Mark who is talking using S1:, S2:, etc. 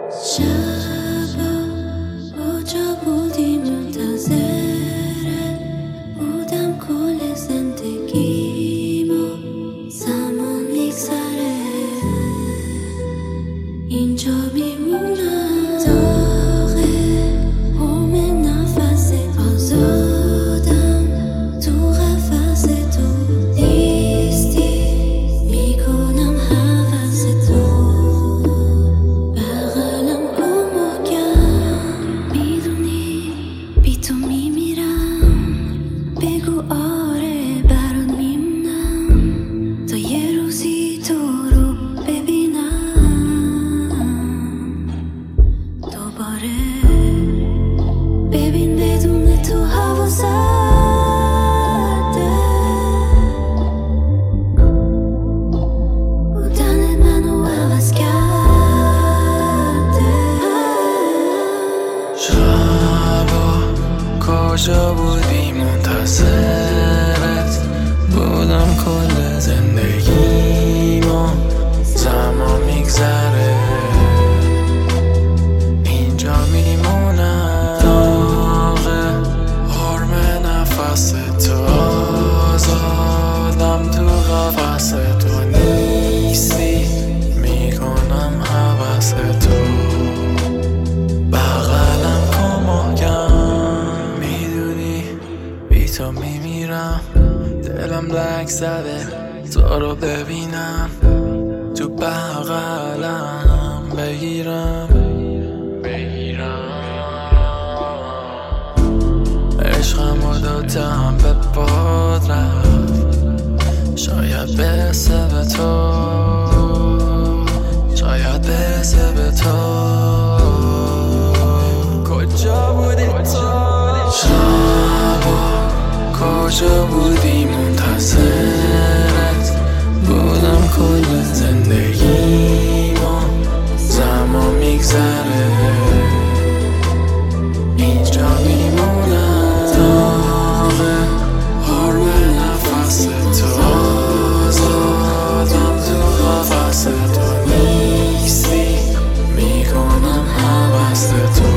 S1: شبا کجا بودی منتظرت بودم کل زندگیمو زمان میگذره اینجا میمونم داغه هم نفس آزادم تو قفس تو نیستی میکنم حوث تو بغلم کن محکم میدونی بی تو میمیرم بگو آره برات میمونم تا یه روزی تو رو ببینم دوباره ببین بدون تو هوا سرده بودن منو عوض کرده
S2: شبا کجا بودی منتظرت بودم کل زندگیمو زمان میگذره اینجا میمونم داغه حرم نفس تو آزادم تو قفس تو نیستی میکنم حوث تو بغلم کن محکم میدونی بی تو میمیرم دلم لک زده تو رو ببینم تو بغلم بگیرم عشقم و دادم به باد رفت شاید برسه به تو شاید برسه به تو کجا بودی تو شبا کجا بودی منتظرت بودم کل زندگیمو زمان میگذره اینجا میمونم داغه حرم نفس تو آزادم تو قفس تو نیستی میکنم حوث تو